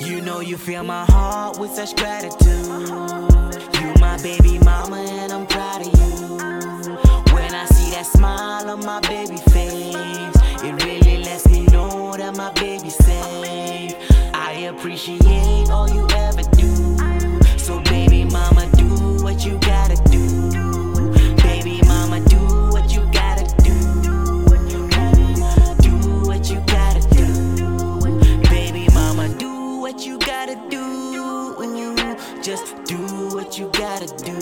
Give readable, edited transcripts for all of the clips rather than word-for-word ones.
You know you fill my heart with such gratitude. You my baby mama and I'm proud of you. When I see that smile on my baby face, it really lets me know that my baby's safe. I appreciate all you ever do. So baby mama, do what you gotta do. Baby mama, do what you gotta do. Do what you gotta do. Baby mama, do what you gotta do. Just do what you gotta do.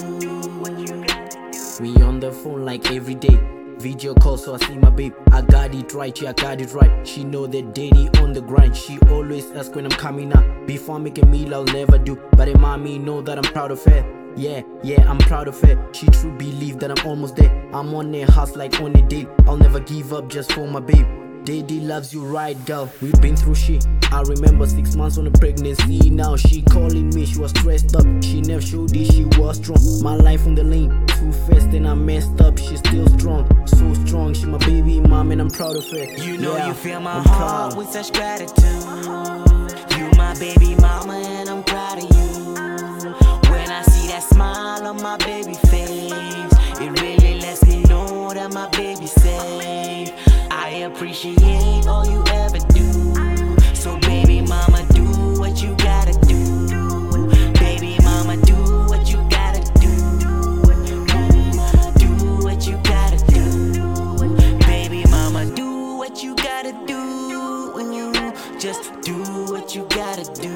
We on the phone like every day. Video call so I see my babe. I got it right, yeah, I got it right. She know that daddy on the grind. She always asks when I'm coming up. Before I make a meal I'll never do, but her mommy know that I'm proud of her. Yeah, I'm proud of her. She true believe that I'm almost there. I'm on a house like on a date. I'll never give up just for my babe. Daddy loves you right, girl. We've been through shit. I remember 6 months on a pregnancy. Now she calling me, she was stressed up. She never showed it, she was strong. My life on the lane, too fast and I messed up. She's still strong, so strong. She my baby mom and I'm proud of her. You know you fill my heart with such gratitude. You my baby mama and I'm proud of you. When I see that smile on my baby face, it really lets me know that my baby's safe. I appreciate all you ever do. So baby mama, do what you gotta do. Baby mama, do what you gotta do. Do what you gotta do. Baby mama, do what you gotta do. Just do what you gotta do.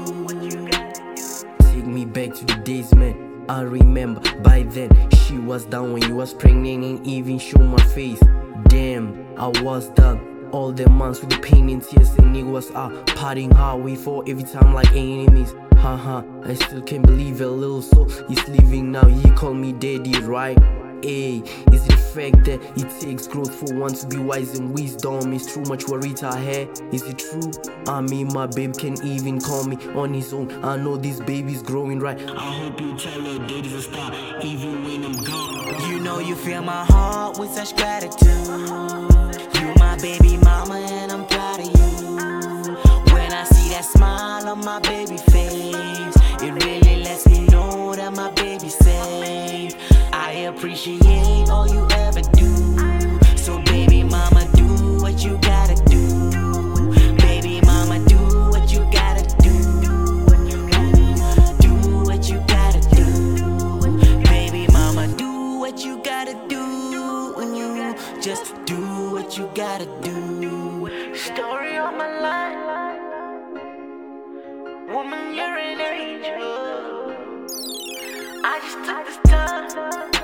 Take me back to the days, man. I remember by then she was down when you was pregnant and even show my face. Damn, I was done. All the months with the pain and tears and niggas partying hard. We fought every time like enemies. Haha, I still can't believe a little soul is leaving now. He called me daddy, right? Hey, is it the fact that it takes growth for one to be wise and wisdom? Is too much worried I had? Is it true? I mean, my babe can even call me on his own. I know this baby's growing right. I hope you tell her daddy's a star, even when I'm gone. You know you fill my heart with such gratitude. You my baby mama and I'm proud of you. When I see that smile on my baby face, it really lets me know that my baby's safe. I appreciate all you ever do. So baby mama, do what you gotta do. Baby mama, do what you gotta do. Do what you gotta do. Baby mama, do what you gotta do. Just do what you gotta do. Story of my life. Woman, you're an angel. I just took this time